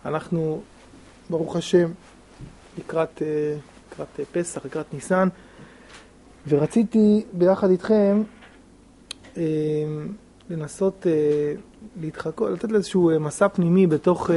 אנחנו, ברוך השם, לקראת פסח, לקראת ניסן, ורציתי ביחד איתכם לנסות להתחקות, לתת לאיזשהו מסע פנימי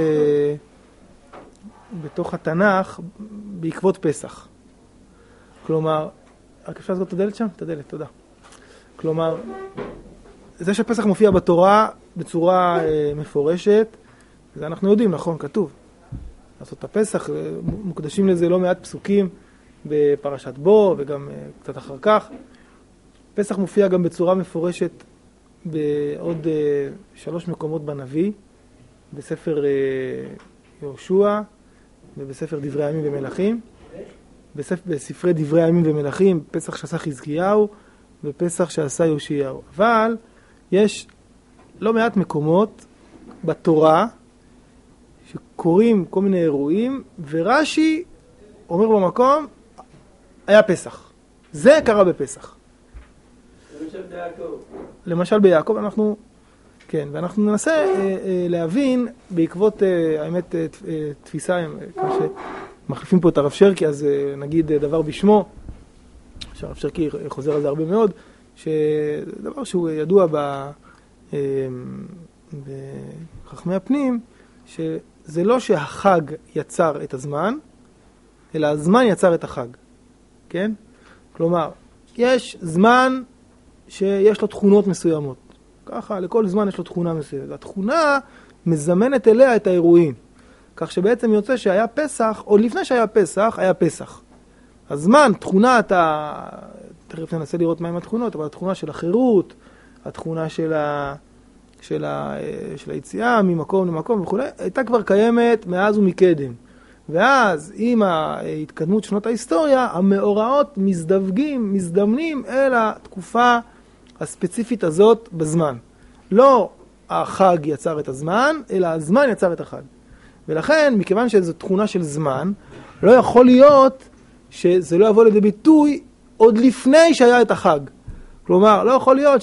בתוך התנ"ך בעקבות פסח. כלומר, רק אפשר לסגור את הדלת שם? את הדלת, תודה. כלומר, זה שפסח מופיע בתורה בצורה מפורשת, זה אנחנו יודעים, נכון, כתוב. לעשות את הפסח, מוקדשים לזה לא מעט פסוקים בפרשת בו וגם קצת אחר כך. פסח מופיע גם בצורה מפורשת בעוד 3 מקומות בנביא, בספר יהושע ובספר דברי הימים ומלכים. בספרי דברי הימים ומלכים, פסח שעשה חזקיהו ופסח שעשה יאשיהו. אבל יש לא מעט מקומות בתורה שקוראים כל מיני אירועים, ורש"י אומר במקום, היה פסח. זה קרה בפסח. למשל ביעקב. למשל ביעקב, ואנחנו ננסה להבין בעקבות, האמת, תפיסה, כמו שמחליפים פה את הרב שרקי, אז נגיד דבר בשמו, שהרב שרקי חוזר על זה הרבה מאוד, שדבר שהוא ידוע בחכמי הפנים, שזה לא שהחג יצר את הזמן, אלא הזמן יצר את החג. כן? כלומר, יש זמן שיש לו תכונות מסוימות. ככה, לכל זמן יש לו תכונה מסוימת. והתכונה מזמנת אליה את האירועים. כך שבעצם יוצא שהיה פסח, או לפני שהיה פסח, היה פסח. הזמן, תכונה, תכף ננסה לראות מהם התכונות, אבל התכונה של החירות, התכונה של היציאה ממקום למקום וכו', הייתה כבר קיימת מאז ומקדם. ואז עם ההתקדמות שנות ההיסטוריה, המאורעות מזדמנים אל התקופה הספציפית הזאת בזמן. לא החג יצר את הזמן, אלא הזמן יצר את החג. ולכן, מכיוון שזו תכונה של זמן, לא יכול להיות שזה לא יבוא לידי ביטוי עוד לפני שהיה את החג. כלומר, לא יכול להיות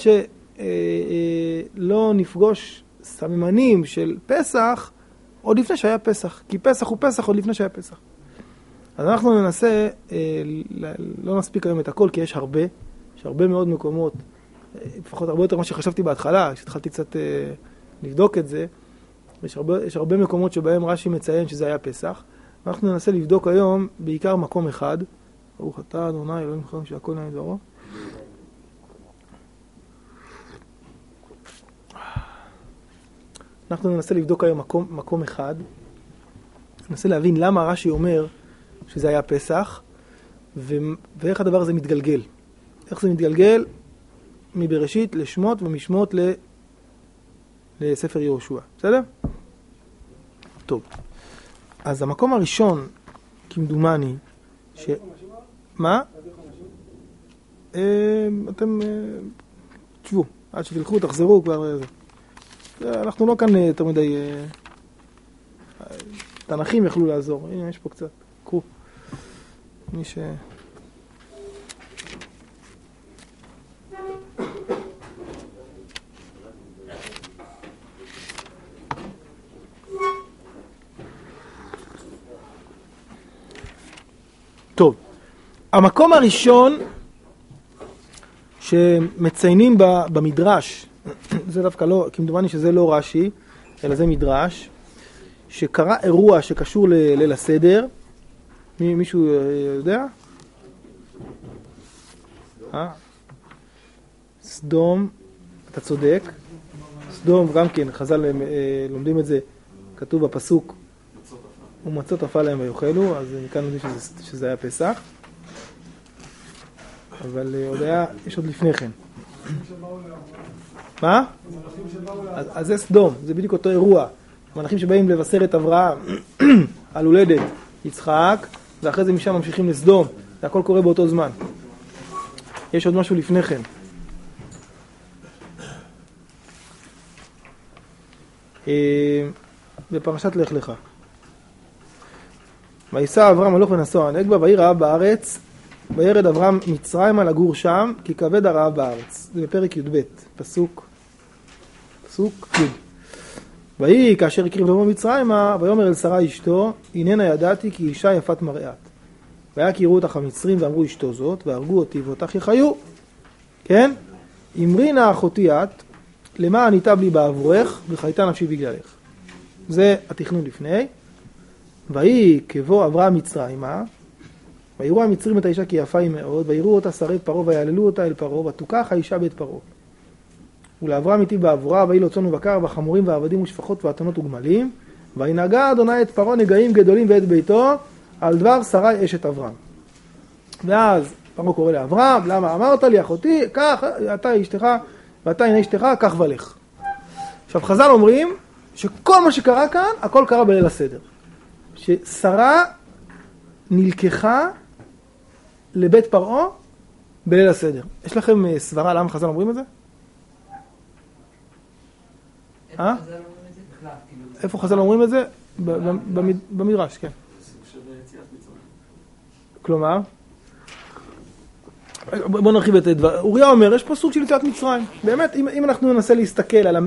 שלא נפגוש סממנים של פסח עוד לפני שהיה פסח. כי פסח הוא פסח עוד לפני שהיה פסח. אז אנחנו ננסה, לא נספיק היום את הכל, כי יש הרבה מאוד מקומות, לפחות הרבה יותר מה שחשבתי בהתחלה, כשהתחלתי קצת לבדוק את זה. יש הרבה מקומות שבהם רש"י מציין שזה היה פסח. אנחנו ננסה לבדוק היום בעיקר מקום אחד. ברוך אתה אדוני אלוהים חיים שהכל נהיה דברו. אנחנו ננסה לבדוק היום מקום אחד. ננסה להבין למה רש"י אומר שזה היה פסח, ואיך הדבר הזה מתגלגל. איך זה מתגלגל מבראשית לשמות ומשמות לספר יהושע. בסדר? טוב. אז המקום הראשון, כמדומני, מה? אתם תשבו, עד שתלכו, תחזרו כבר. אנחנו לא כאן יותר מדי תנכים יכלו לעזור. הנה, יש פה קצת. קחו. מי ש... טוב. המקום הראשון שמציינים במדרש, זה דווקא לא, כמדומני שזה לא רש"י, אלא זה מדרש, שקרה אירוע שקשור ליל הסדר. מישהו יודע? סדום, אתה צודק. סדום גם כן, חז"ל לומדים את זה, כתוב בפסוק, ומצות עפה להם ויאכלו, אז מכאן יודעים שזה היה פסח. אבל יש עוד לפני כן. מה? אז זה סדום, זה בדיוק אותו אירוע. המלאכים שבאים לבשר את אברהם על הולדת יצחק, ואחרי זה משם ממשיכים לסדום. זה הכל קורה באותו זמן. יש עוד משהו לפני כן. בפרשת לך לך. ויסע אברהם הלוך ונסוע הנגבה, ויהי רעב בארץ, וירד אברהם מצרימה לגור שם, כי כבד הרעב בארץ. זה בפרק י"ב, פסוק י'. ויהי כאשר הקריב לבוא מצרימה, ויאמר אל שרה אשתו, הננה ידעתי כי אישה יפת מראת. והיה כי יראו אותך המצרים ואמרו אשתו זאת, והרגו אותי ואותך יחיו. כן? אמרי נא אחותי את, למה עניתה לי בעבורך, וחייתה נפשי בגללך. זה התכנון לפני. ויהי כבוא עברה מצרימה, ויראו המצרים את האישה כי יפה היא מאוד, ויראו אותה שרי פרעה ויעללו אותה אל פרעה, ותוקח האישה בית פרעה. ולאברהם איתי בעבורה, ויהי לו צאן ובקר וחמורים ועבדים ושפחות ואתונות וגמלים, וינהגה אדוני את פרעה נגעים גדולים ואת ביתו, על דבר שרי אשת אברהם. ואז פרעה קורא לאברהם, למה אמרת לי אחותי, כך אתה אשתך ואתה הנה אשתך, כך ולך. עכשיו חז"ל אומרים שכל מה שקרה כאן, הכל קרה בליל הסדר. ששרה נלקחה לבית פרעה בליל הסדר. יש לכם סברה למה חז"ל אומרים את זה? איפה חז"ל אומרים את זה? במדרש, כן. כלומר? בוא נרחיב את הדבר. אוריה אומר, יש פה סוג של יציאת מצרים. באמת, אם אנחנו ננסה להסתכל על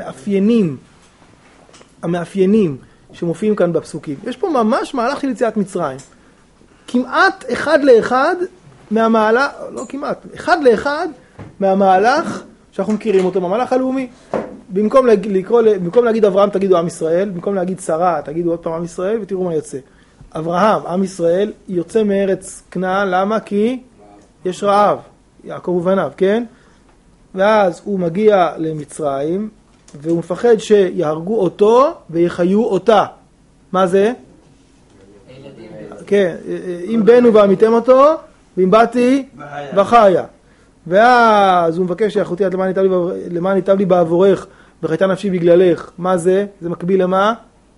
המאפיינים שמופיעים כאן בפסוקים, יש פה ממש מהלך של יציאת מצרים. כמעט אחד לאחד מהמהלך, לא כמעט, אחד לאחד מהמהלך שאנחנו מכירים אותו, מהמהלך הלאומי. במקום להגיד אברהם תגידו עם ישראל, במקום להגיד שרה תגידו עוד פעם עם ישראל ותראו מה יוצא. אברהם, עם ישראל, יוצא מארץ כנען, למה? כי יש רעב, יעקב ובניו, כן? ואז הוא מגיע למצרים, והוא מפחד שיהרגו אותו ויחיו אותה. מה זה? כן, אם בנו ועמיתם אותו, ואם באתי וחיה. ואז הוא מבקש שאחותי עד למען ייטב לי בעבורך, וחייתה נפשי בגללך. מה זה? זה מקביל למה?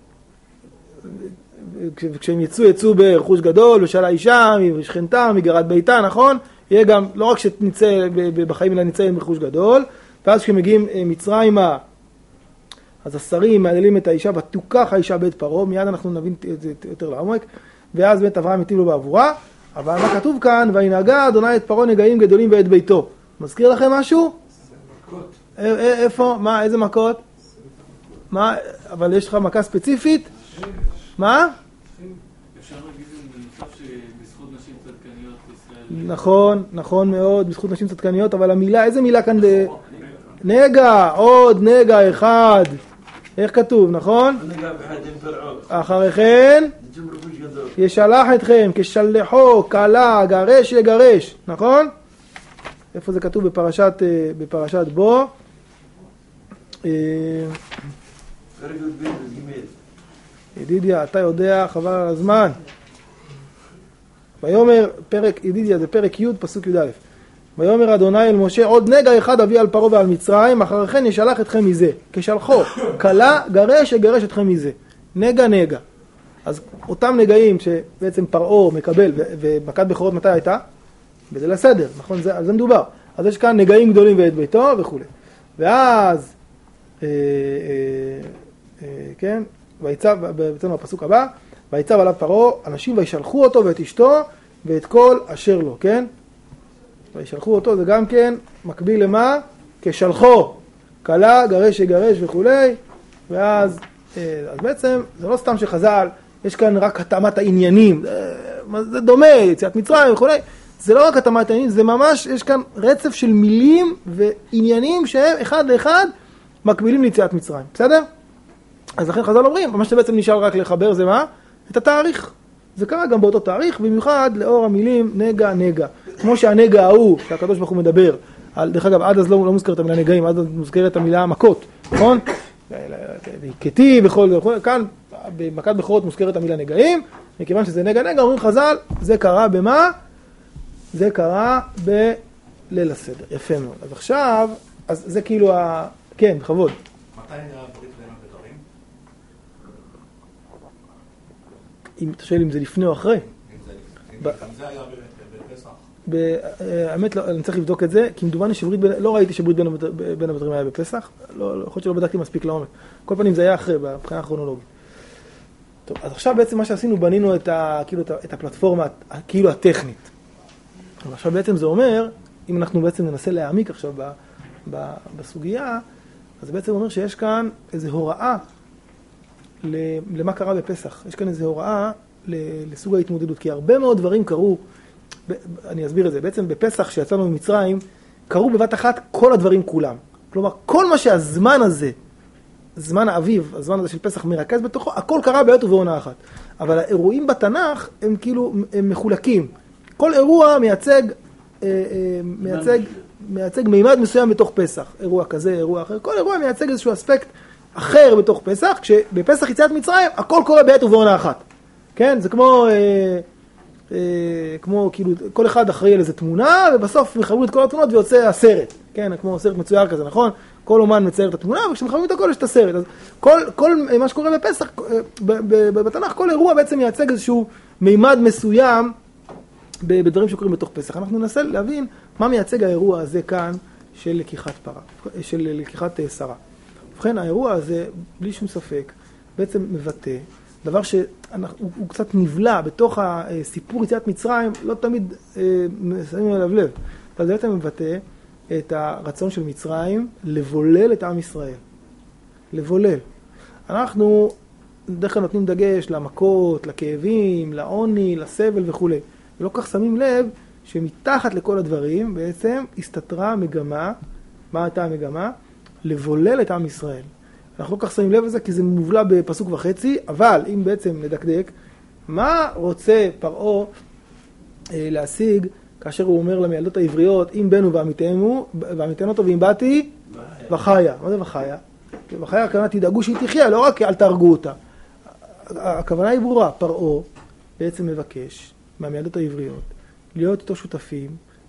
כשהם יצאו ברכוש גדול, ושאלה אישה, משכנתה, מגרת ביתה, נכון? יהיה גם, לא רק שנצא בחיים, אלא נצא עם רכוש גדול. ואז כשמגיעים מצרימה, אז השרים מעללים את האישה, ותוקח האישה בית פרעה, מיד אנחנו נבין את זה יותר לעומק. ואז בית אברהם היטיב לו בעבורה. אבל מה כתוב כאן? וינהגה אדוני את פרעה נגעים גדולים ואת ביתו. מזכיר לכם משהו? מכות. איפה? מה? איזה מכות? מה? אבל יש לך מכה ספציפית? מה? אפשר להגיד בנוסף שבזכות נשים צדקניות ישראל... נכון, נכון מאוד, בזכות נשים צדקניות, אבל המילה, איזה מילה כאן? נגע, עוד נגע אחד. איך כתוב, נכון? אחרי כן ישלח אתכם כשלחו, קלה, גרש יגרש, נכון? איפה זה כתוב? בפרשת בו. ידידיה, אתה יודע, חבל על הזמן. ויאמר, ידידיה, זה פרק י' פסוק י' א'. ויאמר אדוני אל משה, עוד נגע אחד אביא על פרעה ועל מצרים, אחרי כן ישלח אתכם מזה. כשלחו, קלה, גרש יגרש אתכם מזה. נגע נגע. אז אותם נגעים שבעצם פרעה מקבל, ומכת בכורות מתי הייתה? בליל הסדר, נכון? על זה מדובר. אז יש כאן נגעים גדולים ואת ביתו וכו'. ואז, כן, ויצב, בעצם הפסוק הבא, ויצב עליו פרעה, אנשים וישלחו אותו ואת אשתו ואת כל אשר לו, כן? וישלחו אותו, זה גם כן מקביל למה? כשלחו, קלה, גרש יגרש וכו'. ואז, אז בעצם זה לא סתם שחז"ל, יש כאן רק התאמת העניינים, זה דומה, יציאת מצרים וכו'. זה לא רק התאמת העניינים, זה ממש, יש כאן רצף של מילים ועניינים שהם אחד לאחד מקבילים ליציאת מצרים, בסדר? אז לכן חז"ל אומרים, מה שבעצם נשאר רק לחבר זה מה? את התאריך. זה קרה גם באותו תאריך, במיוחד לאור המילים נגע נגע. כמו שהנגע ההוא, שהקדוש ברוך הוא מדבר, דרך אגב, עד אז לא מוזכרת המילה נגעים, עד אז מוזכרת המילה מכות, נכון? כתי וכל, כאן במכת בכורות מוזכרת המילה נגעים, מכיוון שזה נגע נגע, אומרים חז"ל, זה קרה במה? זה קרה בליל הסדר. יפה מאוד. אז עכשיו, אז זה כאילו כן, בכבוד. מתי היה ברית בין הבתרים? אם אתה שואל אם זה לפני או אחרי? אם זה היה בפסח. האמת, אני צריך לבדוק את זה, כי מדובן שברית, לא ראיתי שברית בין הבתרים היה בפסח, יכול להיות שלא בדקתי מספיק לעומק. כל פנים זה היה אחרי, בבחינה הכרונולוגית. טוב, אז עכשיו בעצם מה שעשינו, בנינו את הפלטפורמה כאילו הטכנית. עכשיו בעצם זה אומר, אם אנחנו בעצם ננסה להעמיק עכשיו בסוגיה, אז זה בעצם אומר שיש כאן איזו הוראה למה קרה בפסח. יש כאן איזו הוראה לסוג ההתמודדות, כי הרבה מאוד דברים קרו, אני אסביר את זה, בעצם בפסח שיצאנו ממצרים, קרו בבת אחת כל הדברים כולם. כלומר, כל מה שהזמן הזה, זמן האביב, הזמן הזה של פסח מרכז בתוכו, הכל קרה בעת ובעונה אחת. אבל האירועים בתנ"ך הם כאילו, הם מחולקים. כל אירוע מייצג מימד מסוים בתוך פסח. אירוע כזה, אירוע אחר. כל אירוע מייצג איזשהו אספקט אחר בתוך פסח, כשבפסח יציאת מצרים, הכל קורה בעת ובעונה אחת. כן? זה כמו כאילו, כל אחד אחראי על איזה תמונה, ובסוף מחברים את כל התמונות ויוצא הסרט. כן? כמו סרט מצויר כזה, נכון? כל אומן מצייר את התמונה, וכשמחברים את הכל יש את הסרט. אז כל מה שקורה בפסח, בתנ"ך, כל אירוע בעצם מייצג איזשהו מימד מסוים בדברים שקורים בתוך פסח. אנחנו ננסה להבין מה מייצג האירוע הזה כאן של לקיחת שרה. ובכן, האירוע הזה, בלי שום ספק, בעצם מבטא דבר שהוא קצת נבלע בתוך הסיפור יציאת מצרים, לא תמיד שמים עליו לב. אבל זה בעצם מבטא את הרצון של מצרים לבולל את עם ישראל. לבולל. אנחנו דרך כלל נותנים דגש למכות, לכאבים, לעוני, לסבל וכו'. ולא כך שמים לב שמתחת לכל הדברים בעצם הסתתרה מגמה. מה הייתה המגמה? לבולל את עם ישראל. אנחנו לא כך שמים לב לזה כי זה מובלע בפסוק וחצי, אבל אם בעצם נדקדק, מה רוצה פרעה להשיג כאשר הוא אומר למילדות העבריות, אם בנו ועמיתנו אותו ואם באתי, וחיה. מה זה וחיה? וחיה הכוונה תדאגו שהיא תחיה, לא רק אל תהרגו אותה. הכוונה היא ברורה, פרעה בעצם מבקש מהמילדות העבריות להיות איתו שותפים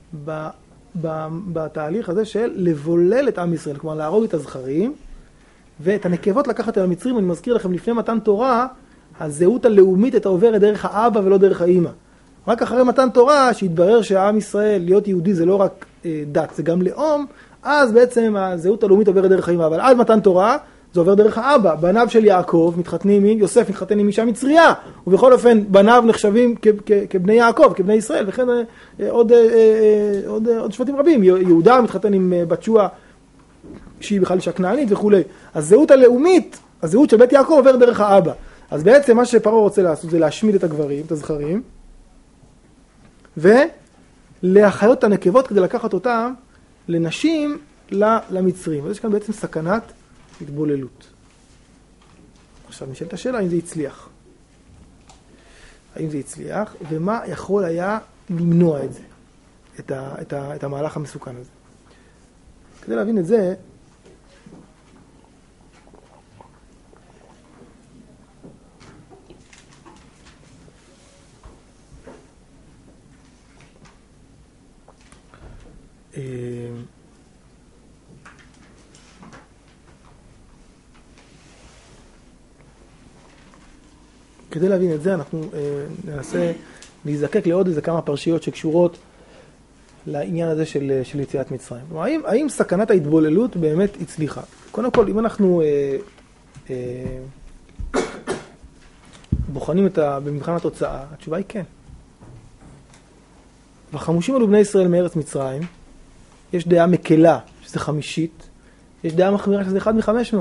בתהליך הזה של לבולל את עם ישראל, כלומר להרוג את הזכרים, ואת הנקבות לקחת אל המצרים. אני מזכיר לכם, לפני מתן תורה, הזהות הלאומית הייתה עוברת דרך האבא ולא דרך האמא. רק אחרי מתן תורה, שהתברר שהעם ישראל, להיות יהודי זה לא רק דת, זה גם לאום, אז בעצם הזהות הלאומית עוברת דרך האמא. אבל עד מתן תורה, זה עובר דרך האבא. בניו של יעקב מתחתנים עם, יוסף מתחתן עם אישה מצריה, ובכל אופן בניו נחשבים כבני יעקב, כבני ישראל, וכן עוד שבטים רבים. יהודה מתחתן עם בת שוע, שהיא בכלל אישה כנענית וכו'. הזהות הלאומית, הזהות של בית יעקב עובר דרך האבא. אז בעצם מה שפרעה רוצה לעשות זה להשמיד את הגברים, את הזכרים, ולהחיות את הנקבות כדי לקחת אותם לנשים למצרים. אז יש כאן בעצם סכנת התבוללות. עכשיו נשאלת השאלה האם זה הצליח. האם זה הצליח, ומה יכול היה למנוע את זה, את המהלך המסוכן הזה. כדי להבין את זה, כדי להבין את זה אנחנו ננסה להיזקק לעוד איזה כמה פרשיות שקשורות לעניין הזה של יציאת מצרים. האם סכנת ההתבוללות באמת הצליחה? קודם כל, אם אנחנו בוחנים במבחן התוצאה, התשובה היא כן. וחמושים עלו בני ישראל מארץ מצרים, יש דעה מקלה, שזה 50, יש דעה מחמירה שזה 1 מ-500.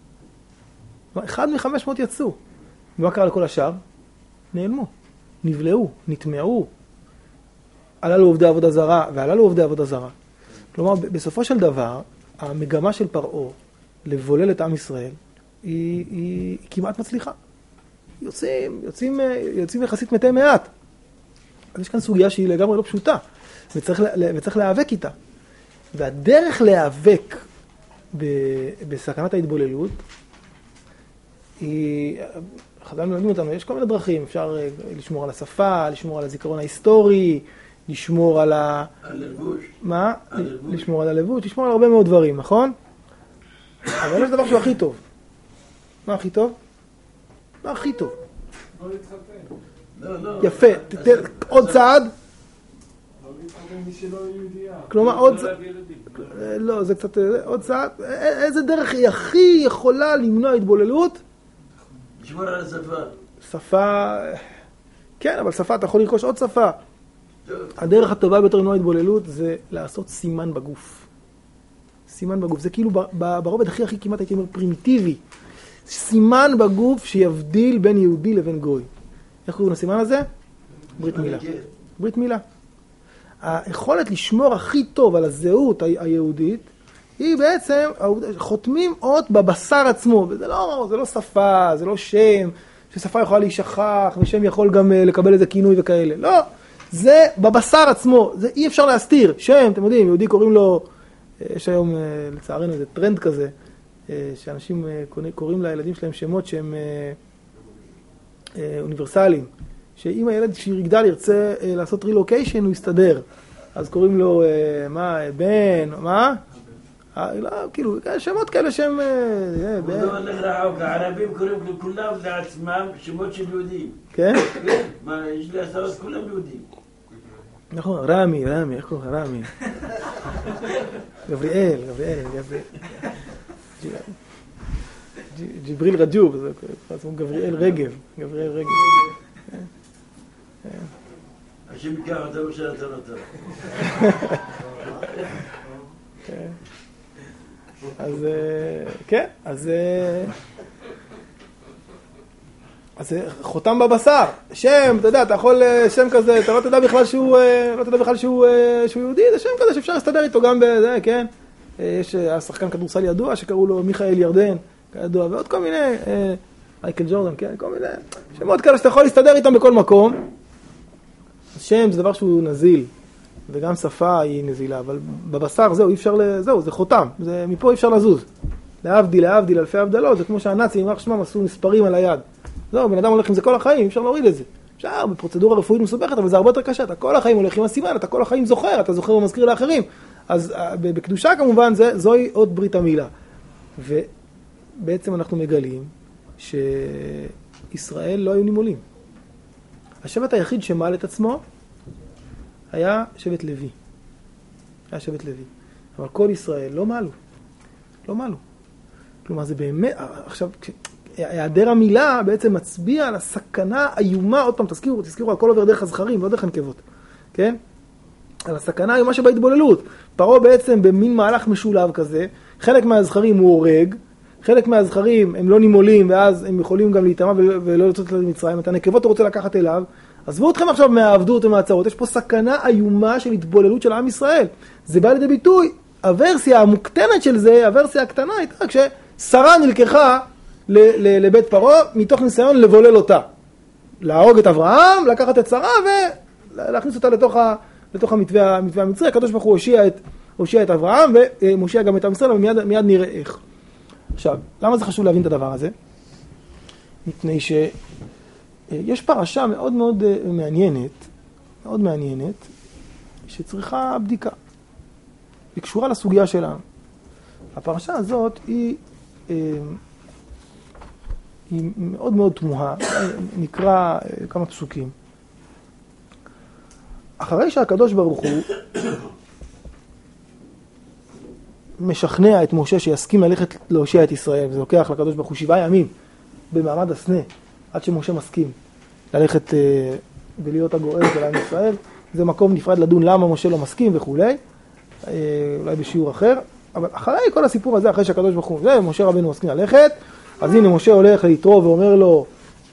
1 מ-500 יצאו. ומה קרה לכל השאר? נעלמו, נבלעו, נטמעו. עלה לו עובדי עבודה זרה, ועלה לו עובדי עבודה זרה. כלומר, בסופו של דבר, המגמה של פרעה לבולל את עם ישראל, היא כמעט מצליחה. יוצאים יחסית מתי מעט. אז יש כאן סוגיה שהיא לגמרי לא פשוטה, וצריך להיאבק איתה. והדרך להיאבק בסכנת ההתבוללות, חז"ל מלמדים אותנו, יש כל מיני דרכים, אפשר לשמור על השפה, לשמור על הזיכרון ההיסטורי, לשמור על הלבוש. מה? לשמור על הלבוש, לשמור על הרבה מאוד דברים, נכון? אבל יש דבר שהוא הכי טוב. מה הכי טוב? מה הכי טוב? לא להתחתן. לא. יפה, עוד צעד. לא להתחתן מי שלא יהודייה. כלומר, עוד לא צעד. להביא ילדים. לא, זה קצת עוד צעד. איזה דרך היא הכי יכולה למנוע התבוללות? לשמור על השפה. שפה, כן, אבל שפה, אתה יכול לרכוש עוד שפה. טוב. הדרך הטובה ביותר למנוע התבוללות זה לעשות סימן בגוף. סימן בגוף, זה כאילו ברובד הכי כמעט הייתי אומר פרימיטיבי. סימן בגוף שיבדיל בין יהודי לבין גוי. איך קוראים לסימן הזה? ברית מילה. ברית מילה. היכולת לשמור הכי טוב על הזהות היהודית, היא בעצם, חותמים אות בבשר עצמו, וזה לא שפה, זה לא שם, ששפה יכולה להישכח, ושם יכול גם לקבל איזה כינוי וכאלה. לא, זה בבשר עצמו, זה אי אפשר להסתיר. שם, אתם יודעים, יהודי קוראים לו, יש היום לצערנו איזה טרנד כזה, שאנשים קוראים לילדים שלהם שמות שהם אוניברסליים. שאם הילד שיגדל ירצה לעשות רילוקיישן, הוא יסתדר. אז קוראים לו, בן, מה? לא, כאילו, שמות כאלה שהם... הוא לא הולך רחוק, הערבים קוראים לכולם לעצמם שמות של יהודים. כן? כן, מה, יש לי עשרות כולם יהודים. נכון, רמי, איך קוראים לך? רמי. גבריאל. ג'יבריל רג'וב, זה גבריאל רגב. השם ייקח אותנו שנתן אותנו. אז כן, אז חותם בבשר. שם, אתה יודע, אתה יכול שם כזה, אתה לא תדע בכלל שהוא יהודי, זה שם כזה שאפשר להסתדר איתו גם בזה, כן? יש השחקן כדורסל ידוע שקראו לו מיכאל ירדן, כידוע, ועוד כל מיני, מייקל ג'ורדן, כן, כל מיני שמות כאלה שאתה יכול להסתדר איתם בכל מקום. שם זה דבר שהוא נזיל, וגם שפה היא נזילה, אבל בבשר זהו, אי אפשר, זהו, זה חותם, מפה אי אפשר לזוז. להבדיל, אלפי הבדלות, זה כמו שהנאצים, יימח שמם, עשו מספרים על היד. זהו, בן אדם הולך עם זה כל החיים, אי אפשר להוריד את זה. אפשר, בפרוצדורה רפואית מסובכת, אבל זה הרבה יותר קשה, אתה כל החיים הולך עם הסימן, אתה כל החיים זוכר, אתה זוכר ומזכיר לאחרים. אז בקדושה כמובן, זוהי עוד ברית המילה. ובעצם אנחנו מגלים שישראל לא היו נימולים. השבט היחיד שמעל את עצמו היה שבט לוי. אבל כל ישראל לא מעלו. כלומר, זה באמת, עכשיו, היעדר המילה בעצם מצביע על הסכנה האיומה, עוד פעם, תזכירו, הכל עובר דרך הזכרים, לא דרך הנקבות, כן? על הסכנה האיומה שבהתבוללות. פרעה בעצם במין מהלך משולב כזה, חלק מהזכרים הוא הורג, חלק מהזכרים הם לא נימולים, ואז הם יכולים גם להיטמע ולא לצאת למצרים. את הנקבות הוא רוצה לקחת אליו. עזבו אתכם עכשיו מהעבדות ומהצרות. יש פה סכנה איומה של התבוללות של עם ישראל. זה בא לידי ביטוי. הוורסיה המוקטנת של זה, הוורסיה הקטנה הייתה כששרה נלקחה לבית פרעה מתוך ניסיון לבולל אותה. להרוג את אברהם, לקחת את שרה ולהכניס אותה לתוך המתווה המצרי. הקדוש ברוך הוא הושיע את אברהם ומושיע גם את עם ישראל, ומיד נראה איך. עכשיו, למה זה חשוב להבין את הדבר הזה? מפני שיש פרשה מאוד מעניינת, שצריכה בדיקה. היא קשורה לסוגיה שלנו. הפרשה הזאת היא מאוד תמוהה. נקרא כמה פסוקים. אחרי שהקדוש ברוך הוא משכנע את משה שיסכים ללכת להושיע את ישראל, וזה לוקח לקדוש ברוך הוא 7 ימים במעמד הסנה, עד שמשה מסכים ללכת ולהיות הגואל של עם ישראל. זה מקום נפרד לדון למה משה לא מסכים וכו', אולי בשיעור אחר. אבל אחרי כל הסיפור הזה, אחרי שהקדוש ברוך הוא, משה רבנו מסכים ללכת, אז הנה משה הולך ליתרו ואומר לו,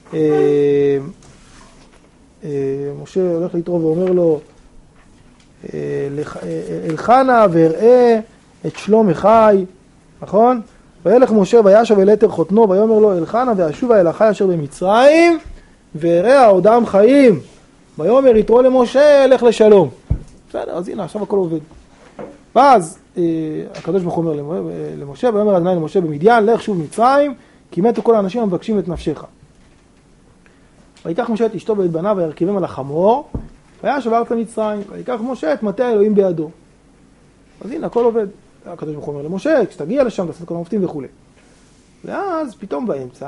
אלחנה ואראה את שלום אחי, נכון? וילך משה וישב אל יתר חותנו ויאמר לו אלחנה ואשובה אל אחי אשר במצרים ואראה עודם חיים. ויאמר יתרו למשה לך לשלום. בסדר, אז הנה עכשיו הכל עובד. ואז הקדוש ברוך הוא אומר למשה, ויאמר אדוני למשה במדיין לך שוב מצרים כי מתו כל האנשים המבקשים את נפשך. ויקח משה את אשתו ואת בניו וירכיבם על החמור וישב ארצה מצרים. ויקח משה את מטה האלוהים בידו. אז הנה הכל עובד. הקדוש ברוך הוא אומר למשה, כשתגיע לשם תעשה כל המופתים וכו'. ואז פתאום באמצע,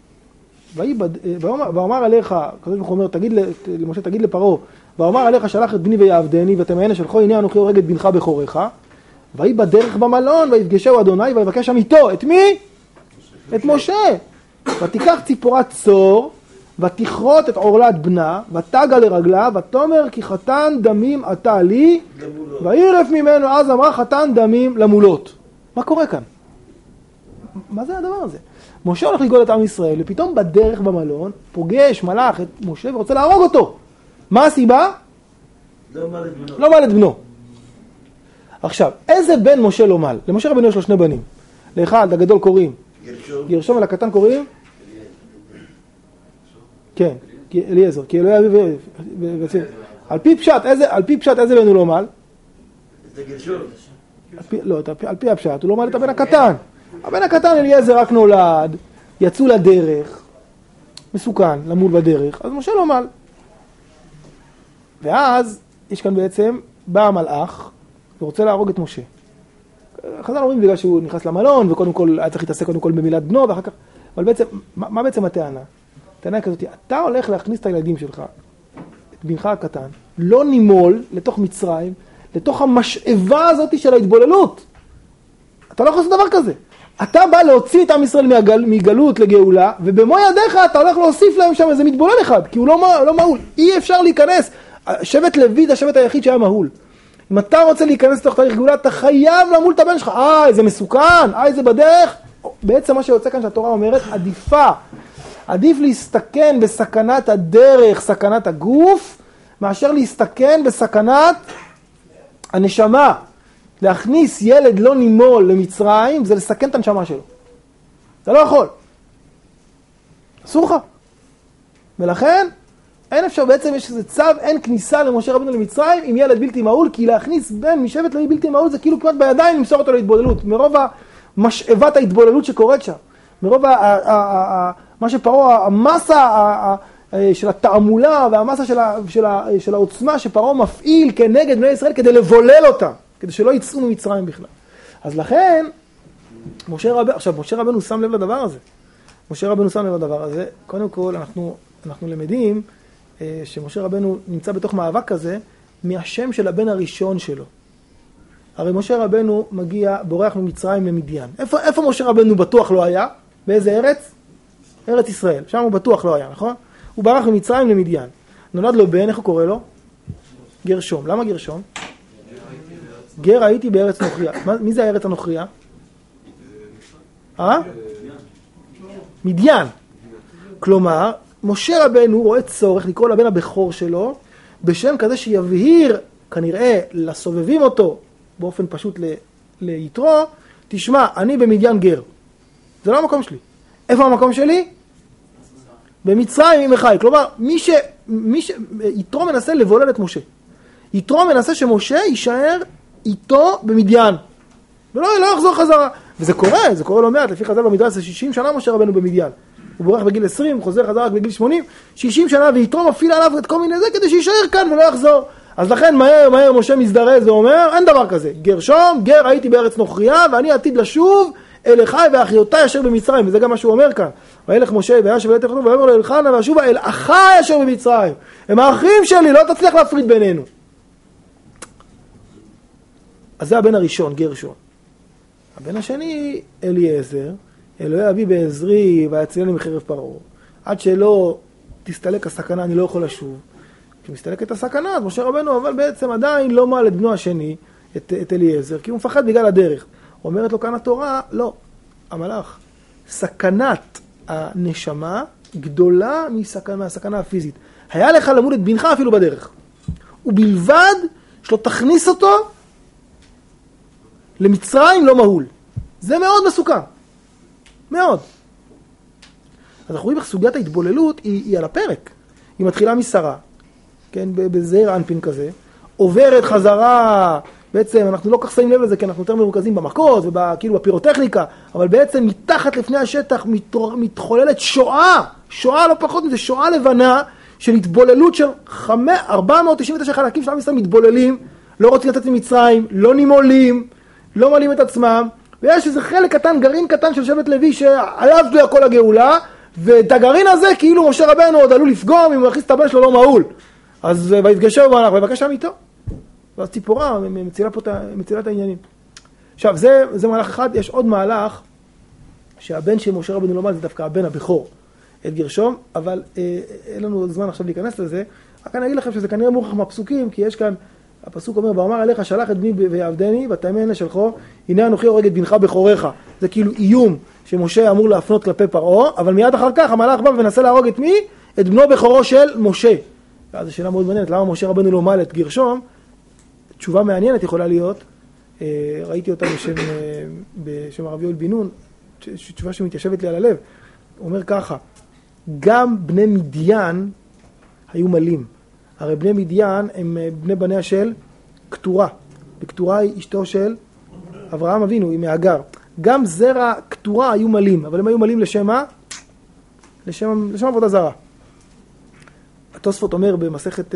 ואומר עליך, הקדוש ברוך הוא אומר, למשה תגיד לפרעה, ואומר עליך שלח את בני ויעבדני ותמאנה שלחו, הנה אנוכי הורג את בנך בכורך. ויהי בדרך במלון ויפגשהו אדוני ויבקש שם איתו. את מי? את משה. ותיקח ציפורת צור ותכרות את עורלת בנה ותגע לרגלה ותאמר כי חתן דמים אתה לי וירף ממנו. אז אמרה חתן דמים למולות. מה קורה כאן? מה זה הדבר הזה? משה הולך לגאול את עם ישראל, ופתאום בדרך במלון פוגש מלאך את משה ורוצה להרוג אותו. מה הסיבה? לא מל את בנו. עכשיו, איזה בן משה לא מל? למשה רבנו יש לו שני בנים. לאחד, הגדול קוראים גרשום, ולקטן קוראים? כן, אליעזר. כי אלוהי אביו וצין. על פי פשט, איזה בן הוא לא מל? זה גרשום. לא, על פי הפשט, הוא לא מל את הבן הקטן. הבן הקטן אליעזר רק נולד, יצאו לדרך, מסוכן למול בדרך, אז משה לא מל. ואז יש כאן בעצם, בא המלאך ורוצה להרוג את משה. חז"ל אומרים בגלל שהוא נכנס למלון, וקודם כל היה צריך להתעסק קודם כל במילת בנו, ואחר כך, אבל בעצם, מה בעצם הטענה? הטענה היא כזאת, אתה הולך להכניס את הילדים שלך, את בנך הקטן, לא נימול לתוך מצרים, לתוך המשאבה הזאת של ההתבוללות. אתה לא יכול לעשות דבר כזה. אתה בא להוציא את עם ישראל מגלות לגאולה, ובמו ידיך אתה הולך להוסיף להם שם איזה מתבולל אחד, כי הוא לא מהול. אי אפשר להיכנס. שבט לוי זה השבט היחיד שהיה מהול. אם אתה רוצה להיכנס לתוך תהליך גאולה, אתה חייב למול את הבן שלך. זה מסוכן, זה בדרך. בעצם מה שיוצא כאן שהתורה אומרת, עדיף להסתכן בסכנת הדרך, סכנת הגוף, מאשר להסתכן בסכנת הנשמה. להכניס ילד לא נימול למצרים, זה לסכן את הנשמה שלו. אתה לא יכול. אסור לך. ולכן, אין אפשר, בעצם יש איזה צו, אין כניסה למשה רבנו למצרים עם ילד בלתי מהול, כי להכניס בן משבט לוי בלתי מהול, זה כאילו כמעט בידיים למסור אותו להתבוללות, מרוב משאבת ההתבוללות שקורית שם. מרוב מה שפרעה, המסה של התעמולה והמסה של העוצמה שפרעה מפעיל כנגד בני ישראל כדי לבולל אותה. כדי שלא יצאו ממצרים בכלל. אז לכן, משה רבנו שם לב לדבר הזה. משה רבנו שם לב לדבר הזה. קודם כל, אנחנו למדים שמשה רבנו נמצא בתוך מאבק כזה מהשם של הבן הראשון שלו. הרי משה רבנו מגיע, בורח ממצרים למדיין. איפה משה רבנו בטוח לא היה? באיזה ארץ? ארץ ישראל. שם הוא בטוח לא היה, נכון? הוא ברח ממצרים למדיין. נולד לו בן, איך הוא קורא לו? גרשום. למה גרשום? גר הייתי בארץ נוכריה. מי זה הארץ הנוכריה? מדיין. כלומר, משה רבנו רואה צורך לקרוא לבן הבכור שלו בשם כזה שיבהיר כנראה לסובבים אותו באופן פשוט ליתרו, תשמע, אני במדיין גר. זה לא המקום שלי. איפה המקום שלי? במצרים עם החי. כלומר, יתרו מנסה לבולל את משה. יתרו מנסה שמשה יישאר איתו במדיין. ולא יחזור חזרה. וזה קורה לא מעט. לפי חז"ל במדרש זה 60 שנה משה רבנו במדיין. הוא בורח בגיל 20, חוזר חזרה רק בגיל 80, 60 שנה, ויתרו מפעיל עליו את כל מיני זה כדי שישאר כאן ולא יחזור. אז לכן מהר משה מזדרז ואומר, אין דבר כזה. גרשום, גר הייתי בארץ נוכריה, ואני עתיד לשוב אל אחי ואחיותיי אשר במצרים. וזה גם מה שהוא אומר כאן. וילך משה וישב אל תחתו ואומר לו אל חנה ואשובה אל אחי אשר במצרים. הם האחים שלי, לא תצליח להפריד בינינו. אז זה הבן הראשון, גרשום. הבן השני, אליעזר, אלוהי אבי בעזרי ויצילני מחרב פרעה. עד שלא תסתלק הסכנה, אני לא יכול לשוב. כשמסתלקת הסכנה, אז משה רבנו, אבל בעצם עדיין לא מעל את בנו השני, את אליעזר, כי הוא מפחד בגלל הדרך. אומרת לו כאן התורה, לא, המלאך, סכנת הנשמה גדולה מהסכנה הפיזית. היה לך למות את בנך אפילו בדרך. ובלבד שלא תכניס אותו למצרים לא מהול. זה מאוד מסוכן. מאוד. אז אנחנו רואים איך סוגיית ההתבוללות היא על הפרק. היא מתחילה משרה, כן, בזעיר אנפין כזה, עוברת חזרה, בעצם אנחנו לא כך שמים לב לזה, כי אנחנו יותר מרוכזים במכות וכאילו בפירוטכניקה, אבל בעצם מתחת לפני השטח מתחוללת שואה לא פחות מזה, שואה לבנה של התבוללות של 499 חלקים של עם ישראל מתבוללים, לא רוצים לצאת ממצרים, לא נימולים, לא מלאים את עצמם, ויש איזה חלק קטן, גרעין קטן של שבט לוי שעליו תלויה כל הגאולה, ואת הגרעין הזה כאילו משה רבנו עוד עלול לפגום אם הוא יכניס את הבן שלו לא מהול. אז ויתגשר במלאך ויבקש שם איתו. ואז ציפורה מצילה את העניינים. עכשיו זה מהלך אחד, יש עוד מהלך שהבן של משה רבנו לומד זה דווקא הבן הבכור, את גרשום, אבל אין לנו זמן עכשיו להיכנס לזה. רק אני אגיד לכם שזה כנראה מוכח מהפסוקים, כי יש כאן, הפסוק אומר, ואמר עליך שלח את בני ויעבדני ותאמן לשלחו, הנה אנוכי הורג את בנך בכורך. זה כאילו איום שמשה אמור להפנות כלפי פרעה, אבל מיד אחר כך המלאך בא ונסה להרוג את מי? את בנו בכורו של משה. אז השאלה מאוד מעניינת, למה משה רבנו לא מל את גרשום? תשובה מעניינת יכולה להיות, ראיתי אותה בשם הרב יואל בן נון, תשובה שמתיישבת לי על הלב. הוא אומר ככה, גם בני מדיין היו מלים. הרי בני מדיין הם בני בניה של קטורה. וקטורה היא אשתו של אברהם אבינו, היא מהגר. גם זרע קטורה היו מלים, אבל הם היו מלים לשם מה? לשם עבודה זרה. התוספות אומר במסכת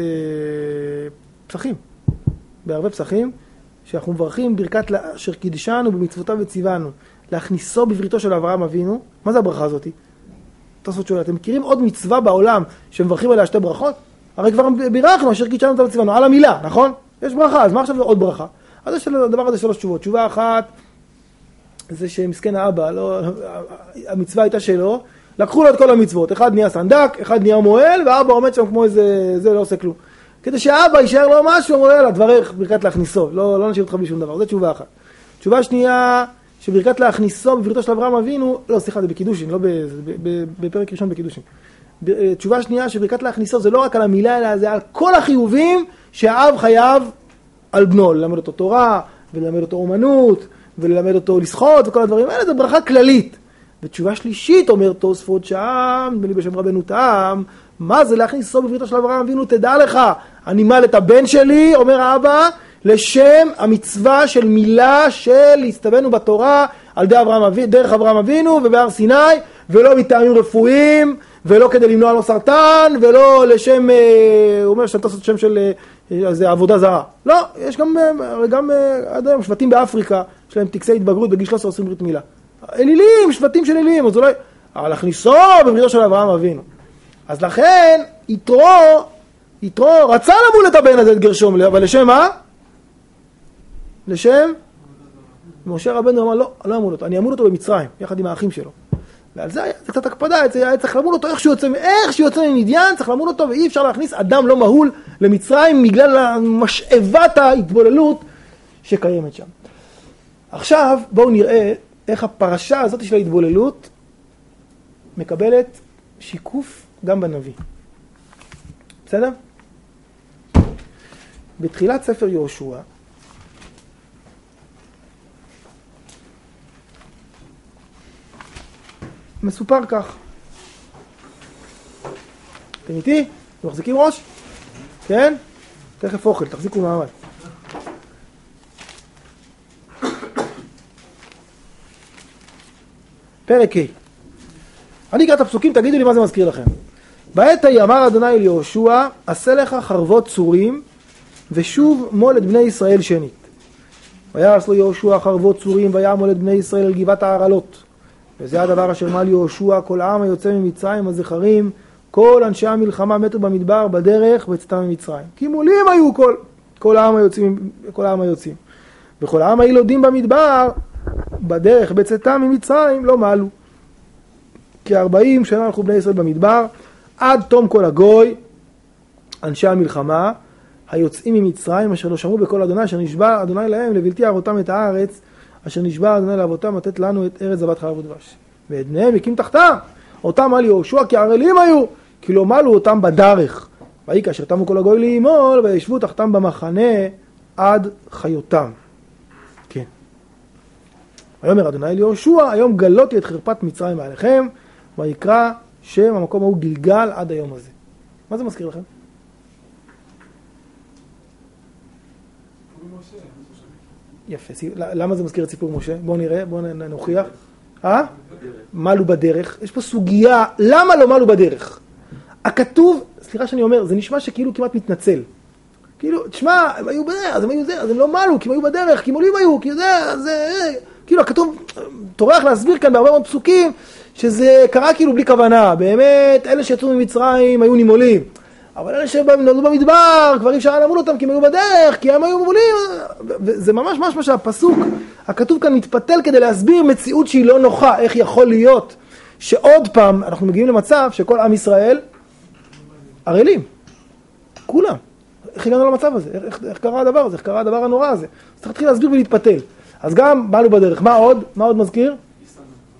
פסחים, בערבי פסחים, שאנחנו מברכים ברכת אשר קידשנו במצוותיו וציוונו, להכניסו בבריתו של אברהם אבינו. מה זה הברכה הזאת? תוספות שואל, אתם מכירים עוד מצווה בעולם שמברכים עליה שתי ברכות? הרי כבר בירכנו אשר קידשנו אותה וציוונו, על המילה, נכון? יש ברכה, אז מה עכשיו זה עוד ברכה? אז יש לדבר הזה 3 תשובות. תשובה אחת, זה שמסכן האבא, לא, המצווה הייתה שלו, לקחו לו את כל המצוות, אחד נהיה סנדק, אחד נהיה מועל, והאבא עומד שם כמו איזה, זה לא עושה כלום. כדי שהאבא יישאר לו משהו, הוא אומר, יאללה, דברך ברכת להכניסו, לא נשאיר אותך בלי שום דבר, זה תשובה אחת. תשובה שנייה, שברכת להכניסו בבריתו של אברהם אבינו, לא, סליחה, זה בקידושין, לא בפרק ראשון בקידושין. תשובה שנייה, שברכת להכניסו זה לא רק על המילה, אלא זה על כל החיובים שהאב חייב על בנו, ללמד אותו תורה, וללמד אותו אומנות, וללמד אותו לשחות, וכל הדברים האלה, זה ברכה כללית. ותשובה שלישית, אומר תוספות שם, נדמה לי בשם רבנו תם, מה זה להכניסו בבריתו של אברהם אבינו? תדע לך, אני מל את הבן שלי, אומר האבא, לשם המצווה של מילה של להסתבנו בתורה על דרך אברהם אבינו ובהר סיני, ולא מטעמים רפואיים, ולא כדי למנוע לו סרטן, ולא לשם, הוא אומר שאתה עושה שם של זה עבודה זרה. לא, יש גם עד היום שבטים באפריקה, יש להם טקסי התבגרות בגיל 13 עושים ברית מילה. אלילים, שבטים של אלילים, אז אולי, אבל הכניסו בבריתו של אברהם אבינו. אז לכן, יתרו רצה למול את הבן הזה, את גרשום, אבל לשם מה? לשם? משה רבנו אמר, לא אמול אותו, אני אמול אותו במצרים, יחד עם האחים שלו. ועל זה היה קצת הקפדה, היה צריך למול אותו, איך שהוא יוצא ממדיין, צריך למול אותו, ואי אפשר להכניס אדם לא מהול למצרים, בגלל משאבת ההתבוללות שקיימת שם. עכשיו, בואו נראה איך הפרשה הזאת של ההתבוללות מקבלת שיקוף גם בנביא. בסדר? בתחילת ספר יהושע, מסופר כך. אתם איתי? אתם מחזיקים ראש? כן? תכף אוכל, תחזיקו מעמד. פרק ה'. אני אקרא את הפסוקים, תגידו לי מה זה מזכיר לכם. בעת ההיא אמר אדוני אל יהושע, עשה לך חרבות צורים, ושוב מול את בני ישראל שנית. ויעש לו יהושע חרבות צורים, ויעמול את בני ישראל על גבעת הערלות. וזה הדבר אשר מל יהושע, כל העם היוצא ממצרים הזכרים, כל אנשי המלחמה מתו במדבר בדרך בצאתם ממצרים. כי מולים היו כל העם היוצאים. וכל העם הילודים במדבר בדרך בצאתם ממצרים לא מעלו. כ-40 שנה הלכו בני ישראל במדבר, עד תום כל הגוי, אנשי המלחמה, היוצאים ממצרים, אשר לא שמעו בקול אדוני, אשר נשבע אדוני להם, לבלתי אבותם את הארץ, אשר נשבע אדוני לאבותם, לתת לנו את ארץ זבת חלב ודבש. ואת בניהם הקים תחתם, אותם מל יהושע, כי ערלים היו, כי לא מלו אותם בדרך. ויהי כאשר תמו כל הגוי לימול, וישבו תחתם במחנה עד חיותם. כן. ויאמר אדוני אל יהושע, היום גלותי את חרפת מצרים מעליכם, ויקרא שם המקום ההוא גלגל עד היום הזה. מה זה מזכיר לכם? יפה, למה זה מזכיר את סיפור משה? בואו נראה, בואו נוכיח. מלו בדרך. יש פה סוגיה, למה לא מלו בדרך? הכתוב, סליחה שאני אומר, זה נשמע שכאילו כמעט מתנצל. כאילו, תשמע, הם היו בדרך, אז הם לא מלו, כי הם היו בדרך, כי מולים היו, כי זה, כאילו, הכתוב טורח להסביר כאן בהרבה מאוד פסוקים, שזה קרה כאילו בלי כוונה. באמת, אלה שיצאו ממצרים היו נימולים. אבל אלה שנולדו במדבר, כבר אי אפשר למול אותם כי הם היו בדרך, כי הם היו מולים. וזה ממש מה שהפסוק, הכתוב כאן מתפתל כדי להסביר מציאות שהיא לא נוחה. איך יכול להיות שעוד פעם אנחנו מגיעים למצב שכל עם ישראל ערלים. כולם. איך הגענו למצב הזה? איך קרה הדבר הזה? איך קרה הדבר הנורא הזה? אז צריך להתחיל להסביר ולהתפתל. אז גם באנו בדרך. מה עוד? מה עוד מזכיר?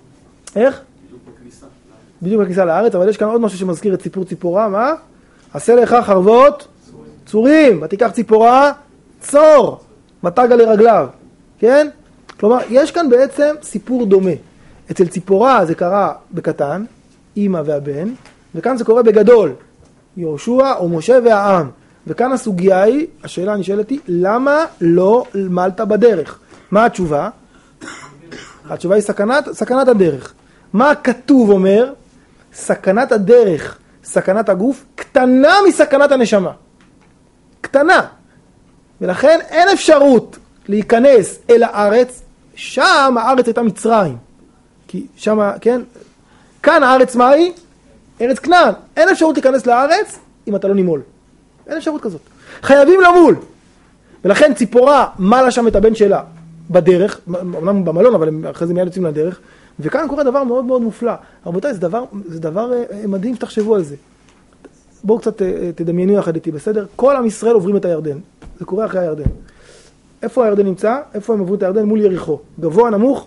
איך? בכניסה. בדיוק בכניסה לארץ, אבל יש כאן עוד משהו שמזכיר את סיפור ציפורה, מה? עשה לך חרבות צורים, ותיקח ציפורה צור, ותגע לרגליו, כן? כלומר, יש כאן בעצם סיפור דומה. אצל ציפורה זה קרה בקטן, אמא והבן, וכאן זה קורה בגדול, יהושע או משה והעם. וכאן הסוגיה היא, השאלה נשאלת היא, למה לא מלת בדרך? מה התשובה? התשובה היא סכנת הדרך. מה הכתוב אומר? סכנת הדרך, סכנת הגוף, קטנה מסכנת הנשמה. קטנה. ולכן אין אפשרות להיכנס אל הארץ, שם הארץ הייתה מצרים. כי שם, כן? כאן הארץ מה היא? ארץ כנען. אין אפשרות להיכנס לארץ אם אתה לא נימול. אין אפשרות כזאת. חייבים למול. ולכן ציפורה מלה שם את הבן שלה בדרך, אמנם במלון, אבל אחרי זה מיד יוצאים לדרך, וכאן קורה דבר מאוד מאוד מופלא. רבותיי, זה דבר מדהים שתחשבו על זה. בואו קצת תדמיינו יחד איתי, בסדר? כל עם ישראל עוברים את הירדן. זה קורה אחרי הירדן. איפה הירדן נמצא? איפה הם עברו את הירדן? מול יריחו. גבוה, נמוך?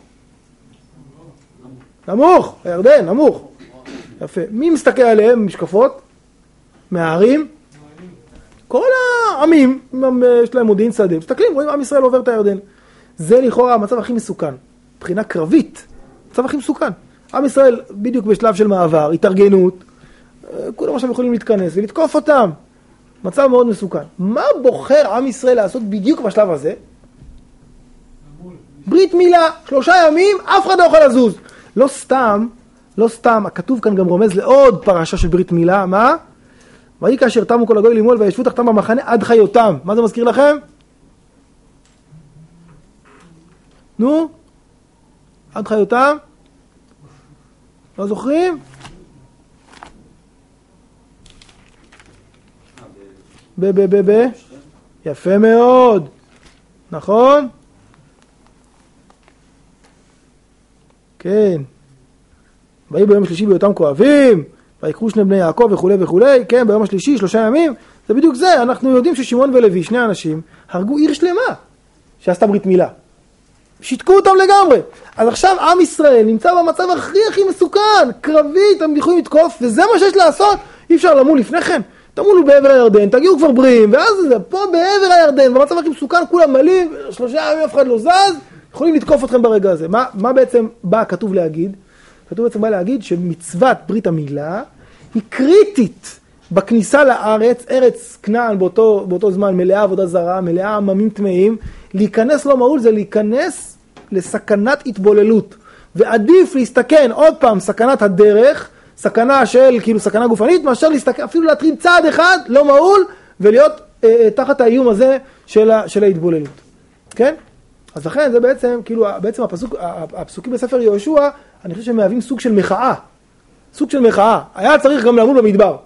נמוך! הירדן, נמוך. יפה. מי מסתכל עליהם משקפות? מהערים? כל העמים, יש להם מודיעין שדה. מסתכלים, רואים עם ישראל עובר את הירדן. זה לכאורה המצב הכי מסוכן. מבחינה קרבית. המצב הכי מסוכן. עם ישראל בדיוק בשלב של מעבר, התארגנות. כולם עכשיו יכולים להתכנס ולתקוף אותם. מצב מאוד מסוכן. מה בוחר עם ישראל לעשות בדיוק בשלב הזה? ברית מילה, 3 ימים, אף אחד לא יכול לזוז. לא סתם, הכתוב כאן גם רומז לעוד פרשה של ברית מילה, מה? ויהי כאשר תמו כל הגוי למול וישבו תחתם במחנה עד חיותם. מה זה מזכיר לכם? נו? עד חיותם? לא זוכרים? יפה מאוד. נכון? כן. ויהי ביום השלישי בהיותם כואבים, ויקחו 2 בני יעקב וכו' וכו', כן, ביום השלישי 3 ימים, זה בדיוק זה, אנחנו יודעים ששמעון ולוי, 2 אנשים, הרגו עיר שלמה שעשתה ברית מילה. שיתקו אותם לגמרי. אז עכשיו עם ישראל נמצא במצב הכי מסוכן, קרבית, הם יכולים לתקוף, וזה מה שיש לעשות. אי אפשר למול לפניכם. תמולו בעבר הירדן, תגיעו כבר בריאים, ואז זה פה בעבר הירדן, במצב הכי מסוכן, כולם מלאים, 3 ימים אף אחד לא זז, יכולים לתקוף אתכם ברגע הזה. מה בעצם בא כתוב להגיד? כתוב בעצם בא להגיד שמצוות ברית המילה היא קריטית בכניסה לארץ, ארץ כנען באותו זמן מלאה עבודה זרה, מלאה עממים טמאים, להיכנס לא מעול זה להיכנס לסכנת התבוללות, ועדיף להסתכן עוד פעם סכנת הדרך, סכנה של כאילו סכנה גופנית, מאשר להסתכן אפילו להתחיל צעד אחד לא מעול ולהיות תחת האיום הזה של ההתבוללות, כן? אז לכן זה בעצם כאילו בעצם הפסוקים בספר יהושע אני חושב שהם מהווים סוג של מחאה. סוג של מחאה. היה צריך גם למול במדבר.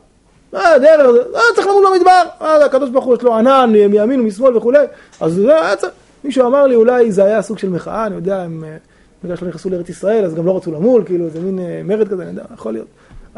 צריך למול במדבר. הקדוש ברוך הוא יש לו ענן מימין ומשמאל וכו'. אז זה היה צריך. מישהו אמר לי אולי זה היה סוג של מחאה. אני יודע, הם בגלל שלא נכנסו לארץ ישראל, אז גם לא רצו למול, כאילו זה מין מרד כזה, אני יודע, יכול להיות.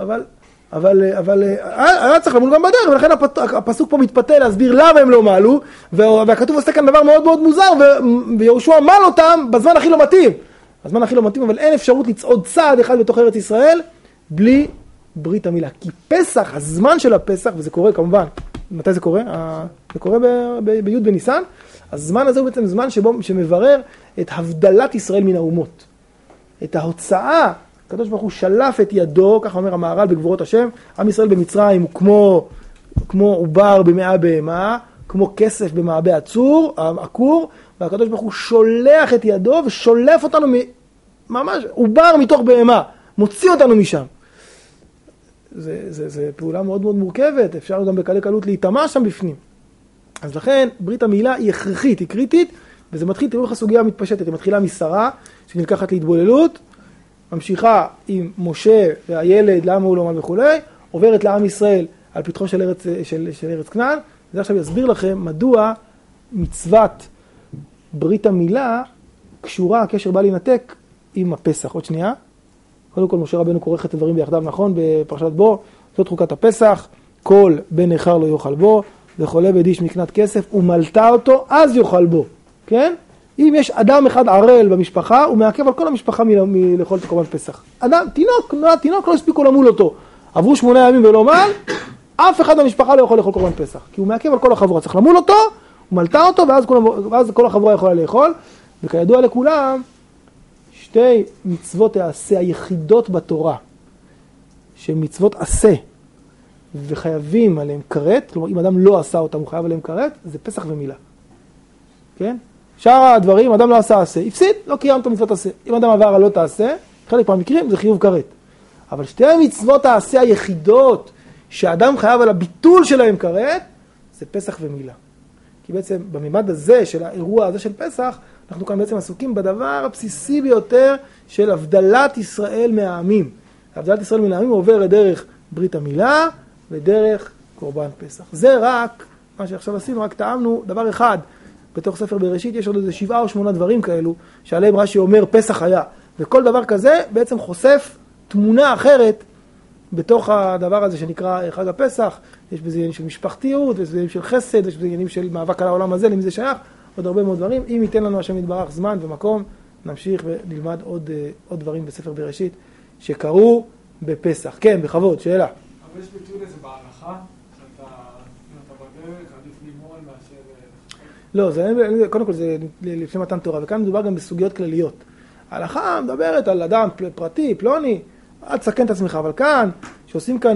אבל היה צריך למול גם בדרך, ולכן הפסוק פה מתפתה להסביר למה הם לא מעלו, והכתוב עושה כאן דבר מאוד מאוד מוזר, ויהושע מעל אותם בזמן הכי לא מתאים. הזמן הכי לא מתאים, אבל אין אפשרות לצעוד צעד אחד בתוך ארץ ישראל, בלי ברית המילה. כי פסח, הזמן של הפסח, וזה קורה כמובן, מתי זה קורה? זה קורה בי' בניסן, הזמן הזה הוא בעצם זמן שמברר את הבדלת ישראל מן האומות. את ההוצאה, הקדוש ברוך הוא שלף את ידו, כך אומר המהר"ל בגבורות השם, עם ישראל במצרים הוא כמו עובר במאה בהמה, כמו כסף במעבה עקור, והקדוש ברוך הוא שולח את ידו ושולף אותנו ממש עובר מתוך בהמה, מוציא אותנו משם. זה פעולה מאוד מאוד מורכבת, אפשר גם בקלי קלות להיטמע שם בפנים. אז לכן ברית המילה היא הכרחית, היא קריטית, וזה מתחיל, תראו איך הסוגיה מתפשטת, היא מתחילה משרה שנלקחת להתבוללות, ממשיכה עם משה והילד, למה הוא לא מעל וכו', עוברת לעם ישראל על פתחו של ארץ כנען. זה עכשיו יסביר לכם מדוע מצוות ברית המילה קשורה, הקשר בא להינתק עם הפסח. עוד שנייה. קודם כל משה רבנו כורך את הדברים ביחדיו, נכון? בפרשת בו, זאת חוקת הפסח, כל בן נכר לא יאכל בו, וחולה בדיש מקנת כסף, ומלטה אותו, אז יאכל בו. כן? אם יש אדם אחד ערל במשפחה, הוא מעכב על כל המשפחה מלאכול את קורבן פסח. אדם, תינוק לא הספיקו למול אותו. עברו 8 ימים ולא מל, אף אחד במשפחה לא יכול לאכול קורבן פסח. כי הוא מעכב על כל החבורה. צריך למול אותו, הוא מלטה אותו, ואז כל החבורה יכולה לאכול. וכידוע לכולם, 2 מצוות העשה היחידות בתורה, שמצוות עשה, וחייבים עליהם כרת, כלומר אם אדם לא עשה אותם הוא חייב עליהם כרת, זה פסח ומילה. כן? שאר הדברים, אדם לא עשה עשה, הפסיד, לא קיימת מצוות עשה. אם אדם עבר על לא תעשה, חלק מהמקרים זה חיוב כרת. אבל 2 מצוות העשה היחידות שאדם חייב על הביטול שלהם כרת, זה פסח ומילה. כי בעצם בממד הזה של האירוע הזה של פסח, אנחנו כאן בעצם עסוקים בדבר הבסיסי ביותר של הבדלת ישראל מהעמים. הבדלת ישראל מהעמים עובר דרך ברית המילה ודרך קורבן פסח. זה רק, מה שעכשיו עשינו, רק טעמנו דבר אחד. בתוך ספר בראשית יש עוד איזה 7 או 8 דברים כאלו, שעליהם רש"י אומר פסח היה. וכל דבר כזה בעצם חושף תמונה אחרת בתוך הדבר הזה שנקרא חג הפסח. יש בזה עניינים של משפחתיות, יש בזה עניינים של חסד, יש בזה עניינים של מאבק על העולם הזה, למי זה שייך, עוד הרבה מאוד דברים. אם ייתן לנו השם יתברך זמן ומקום, נמשיך ונלמד עוד דברים בספר בראשית שקרו בפסח. כן, בכבוד, שאלה. אבל יש ביטוי לזה בהלכה, שאתה בדרך, עדיף לימון מאשר... לא, קודם כל זה לפני מתן תורה, וכאן מדובר גם בסוגיות כלליות. ההלכה מדברת על אדם פרטי, פלוני, אל תסכן את עצמך, אבל כאן, שעושים כאן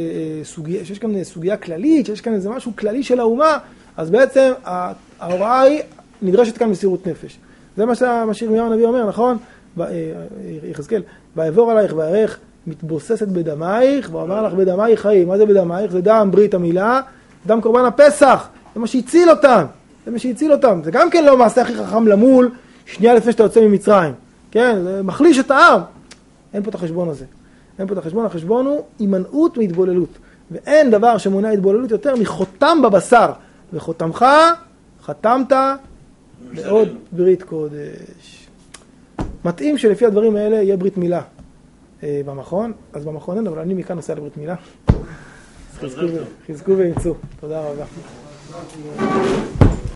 שיש כאן סוגיה כללית, שיש כאן איזה משהו כללי של האומה, אז בעצם ההוראה היא נדרשת כאן מסירות נפש. זה מה שירמיהו הנביא אומר, נכון? יחזקאל, ויעבור עלייך וירח מתבוססת בדמייך, ואומר לך בדמייך חיים. מה זה בדמייך? זה דם ברית המילה, דם קורבן הפסח. זה מה שהציל אותם. זה מה שהציל אותם. זה גם כן לא מעשה הכי חכם למול, שנייה לפני שאתה יוצא ממצרים. כן? זה מחליש את העם. אין פה את החשבון הזה. אין פה את החשבון. החשבון הוא הימנעות מהתבוללות. ואין דבר שמונע התבוללות יותר מחותם בבשר. וחותמך, חתמת לעוד ברית קודש. מתאים שלפי הדברים האלה יהיה ברית מילה במכון. אז במכון אין, אבל אני מכאן נוסע לברית מילה. חזקו וימצאו. תודה רבה.